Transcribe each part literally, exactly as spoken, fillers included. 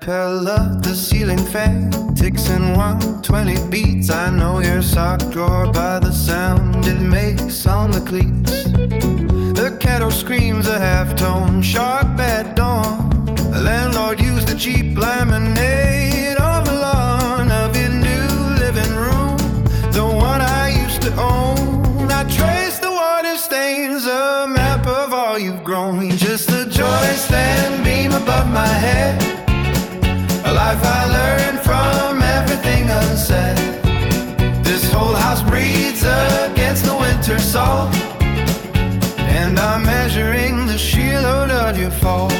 propeller, the ceiling fan ticks in one twenty beats. I know your sock drawer by the sound it makes on the cleats. The kettle screams a half-tone, sharp at dawn. The landlord used a cheap lemonade on the lawn of your new living room, the one I used to own. I trace the water stains, a map of all you've grown. Just a joist and beam above my head, a life I learned from everything unsaid. This whole house breathes against the winter salt, and I'm measuring the sheer load of your fall.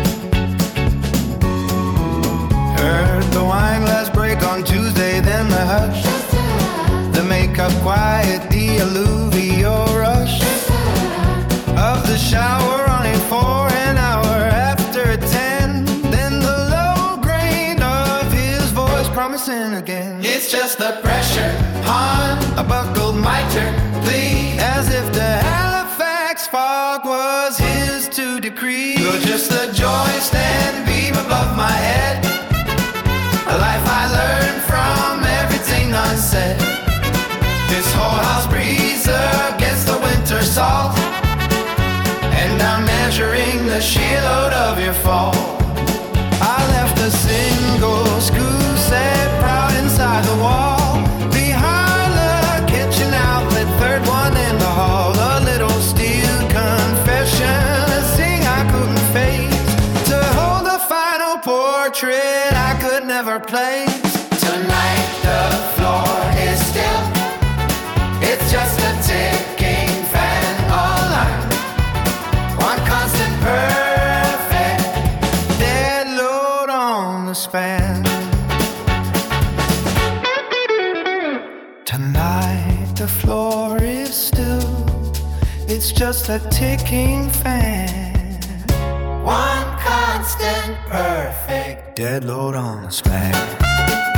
Heard the wine glass break on Tuesday, then the hush, the makeup quiet, the alluvial rush of the shower running for an hour after ten. Then the low grain of his voice promising again. It's just the pressure on a buckled mitre, please, as if the Halifax fog was his to decree. You're just the joist and beam above my head, a life I learned from everything unsaid. This whole house breathes against the winter salt, and I'm measuring the sheer load of your fall. I left a single screw set proud inside the wall, behind the kitchen outlet, third one in the hall. A little steel confession, a thing I couldn't face, to hold a final portrait I could never place. Tonight the floor is still, it's just a ticking fan, all night, one constant perfect dead load on the span. Tonight the floor is still, it's just a ticking fan, one constant perfect dead load on the span.